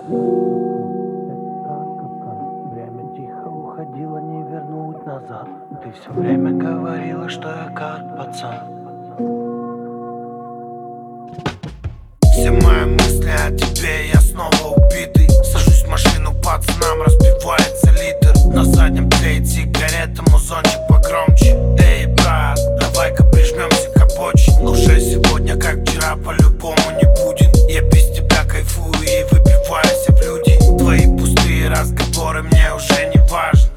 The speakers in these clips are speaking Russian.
Время тихо уходило, не вернуть назад. Ты все время говорила, что я как пацан. Все мои мысли о тебе, я снова убитый. Сажусь в машину, пацанам разбивается литр. На заднем тлеет сигарета, музончик погромче. Эй, брат, давай-ка прижмемся к обочине. Уже сегодня, как вчера, по-любому не будет. Я без тебя кайфую и выбиваюсь в люди. Твои пустые разговоры мне уже не важны.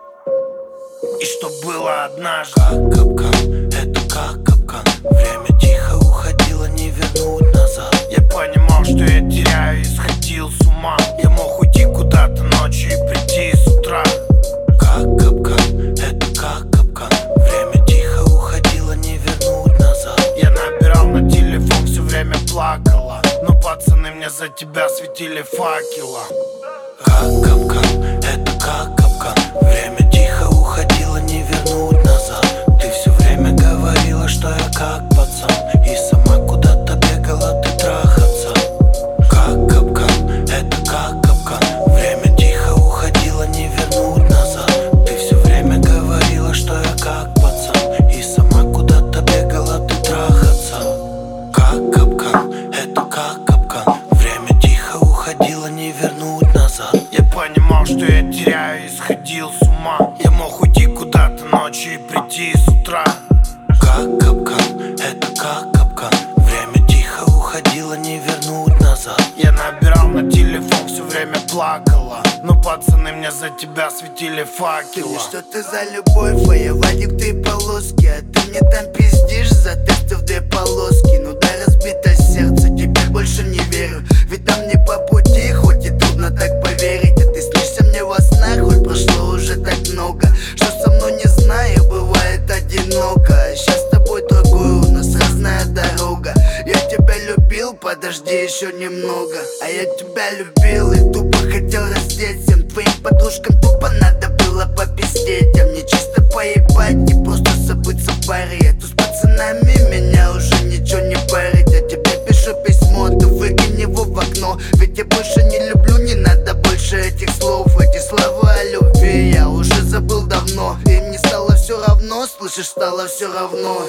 И что было однажды. Как капкан, это как капкан. Время тихо уходило, не вернуть назад. Я понимал, что я теряю и сходил с ума. Я мог уйти куда-то ночью и прийти с утра. Как капкан, это как капкан. Время тихо уходило, не вернуть назад. Я набирал на телефон, все время плакала. Но пацаны мне за тебя светили факела. Как капкан, это как капкан. Время тихо уходило, не вернуть назад. Ты все время говорила, что я как пацан. И сама куда-то бегала ты трахаться. Как капкан, это как капкан. Время тихо уходило, не вернуть назад. Ты все время говорила, что я как пацан. И сама куда-то бегала ты трахаться. Как капкан, это как капкан. Время тихо уходило, не вернуть назад. Я понимал, что я теряю и сходил с ума. Я мог уйти куда-то ночью и прийти с утра. Как капкан, это как капкан. Время тихо уходило, не вернуть назад. Я набирал на телефон, все время плакала. Но пацаны мне за тебя светили факела. Что ты за любовь, а я Вадик, ты полоски. А ты мне там пиздишь за тесты в 2 полоски. Ну да, разбито сердце, теперь больше не верю. Ведь нам не по пути, хоть и трудно так поверить. А ты снишься мне во снах, хоть прошло уже так много. Что со мной не знаю, бывает одиноко. Сейчас с тобой другую, у нас разная дорога. Я тебя любил, подожди еще немного. А я тебя любил и тупо хотел раздеть. Всем твоим подружкам тупо надо было попиздеть. А мне чисто поебать и просто забыться в баре. Я тут с пацанами, меня уже ничего не парит. Я тебе пишу письмо, ты выкинь его в окно. Ведь я больше не люблю, не надо больше этих слов. Эти слова о любви я уже забыл давно. И мне стало все равно, слышишь, стало все равно,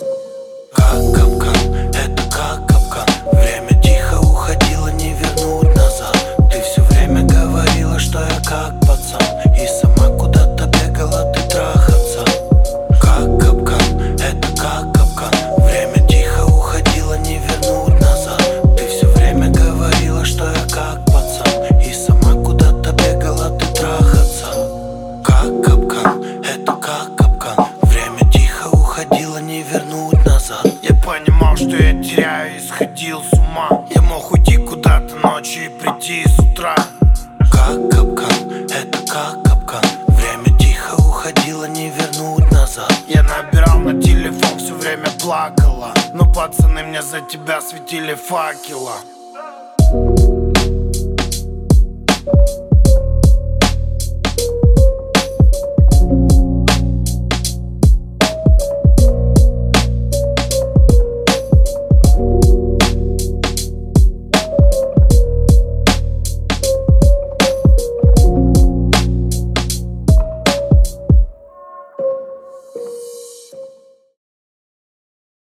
Как капкан, это как капкан. Время тихо уходило, не вернуть назад. Ты все время говорила, что я как пацан. И сама куда-то бегала ты трахаться. Как капкан, это как капкан. Время тихо уходило, не вернуть назад. Ты все время говорила, что я как пацан. И сама куда-то бегала ты трахаться. Как капкан, это как капкан. Время тихо уходило, не вернуть назад. Я понимал, что я теряю и сходил с ума. Я мог уйти куда-то ночью и прийти с утра. Как капкан, это как капкан. Время тихо уходило, не вернуть назад. Я набирал на телефон, все время плакала. Но пацаны мне за тебя светили факела.